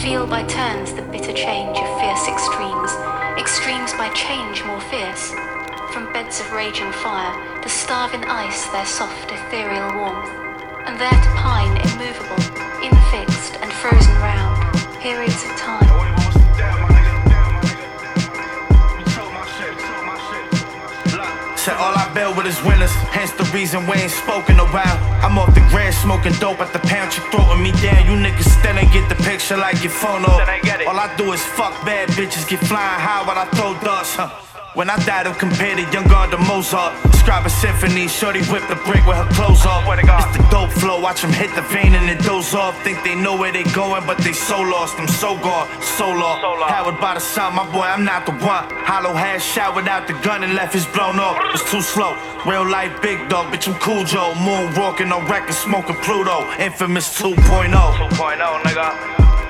Feel by turns the bitter change of fierce extremes, extremes by change more fierce. From beds of raging fire to starve in ice their soft ethereal warmth, and there to pine immovable, infixed and frozen round periods of time. Said all I build with is winners, hence the reason we ain't spoken a while. I'm off the grand smoking dope at the pound, you throwing me down. You niggas still ain't get the picture like your phone off. All I do is fuck bad bitches, get flying high while I throw dust, When I died, I'm compared to young God to Mozart. Describe a symphony, shorty whip the brick with her clothes off. It's the dope flow, watch them hit the vein and it doze off. Think they know where they going, but they so lost. I'm so gone, so lost. Powered by the sun, my boy, I'm not the one. Hollow had shot without the gun and left his blown off. It's too slow, real life big dog, bitch, I'm cool Joe. Moon walking on record, smoking Pluto. Infamous 2.0. 2.0, nigga.